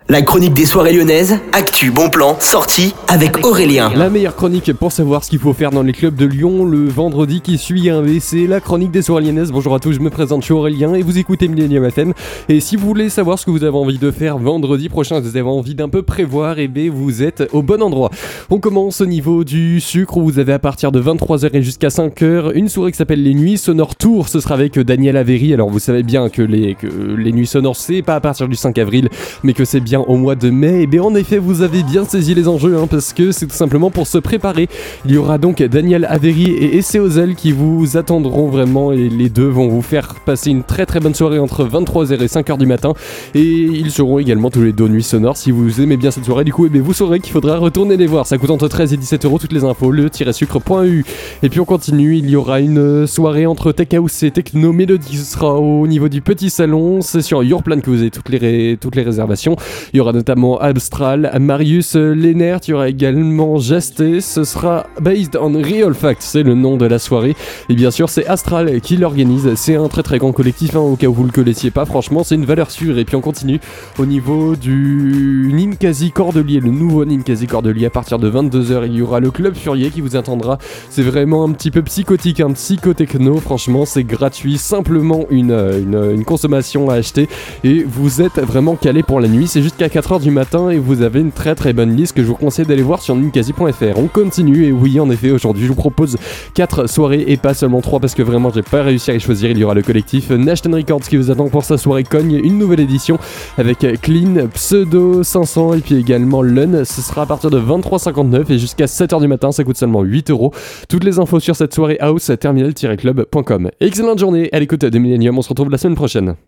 La chronique des soirées lyonnaises, actu, bon plan, sortie avec Aurélien. La meilleure chronique pour savoir ce qu'il faut faire dans les clubs de Lyon le vendredi qui suit, c'est la chronique des soirées lyonnaises. Bonjour à tous, je me présente, je suis Aurélien et vous écoutez Millennium FM. Et si vous voulez savoir ce que vous avez envie de faire vendredi prochain, vous avez envie d'un peu prévoir, et bien vous êtes au bon endroit. On commence au niveau du sucre où vous avez à partir de 23h et jusqu'à 5h une soirée qui s'appelle les Nuits Sonores Tour. Ce sera avec Daniel Avery. Alors vous savez bien que les Nuits Sonores c'est pas à partir du 5 avril mais que c'est bien au mois de mai. Et bien en effet vous avez bien saisi les enjeux parce que c'est tout simplement pour se préparer. Il y aura donc Daniel Avery et Essé Ozel qui vous attendront vraiment et les deux vont vous faire passer une très très bonne soirée entre 23h et 5h du matin et ils seront également tous les deux Nuits Sonores. Si vous aimez bien cette soirée du coup vous saurez qu'il faudra retourner les voir. Ça coûte entre 13 et 17 euros toutes les infos, le-sucre.eu. Et puis on continue, il y aura une soirée entre Tech House et Techno Melody. Ce sera au niveau du petit salon, c'est sur Your Plan que vous avez toutes les réservations. Il y aura notamment Abstral, Marius Lennert, il y aura également Jasté, ce sera Based on Real Facts, c'est le nom de la soirée. Et bien sûr c'est Astral qui l'organise, c'est un très très grand collectif au cas où vous le connaissiez pas, franchement c'est une valeur sûre. Et puis on continue au niveau du Ninkasi Cordelier, le nouveau Ninkasi Cordelier à partir de 22h, il y aura le Club Furier qui vous attendra. C'est vraiment un petit peu psychotique, psychotechno, franchement c'est gratuit, simplement une consommation à acheter et vous êtes vraiment calé pour la nuit. C'est jusqu'à 4h du matin et vous avez une très très bonne liste que je vous conseille d'aller voir sur ninkasi.fr. On continue et oui en effet aujourd'hui je vous propose 4 soirées et pas seulement 3 parce que vraiment j'ai pas réussi à les choisir. Il y aura le collectif Nashton Records qui vous attend pour sa soirée Cogne, une nouvelle édition avec Clean, Pseudo 500 et puis également Lun. Ce sera à partir de 23h59 et jusqu'à 7h du matin, ça coûte seulement 8 euros. Toutes les infos sur cette soirée house terminal-club.com. Excellente journée à l'écoute de Millennium, on se retrouve la semaine prochaine.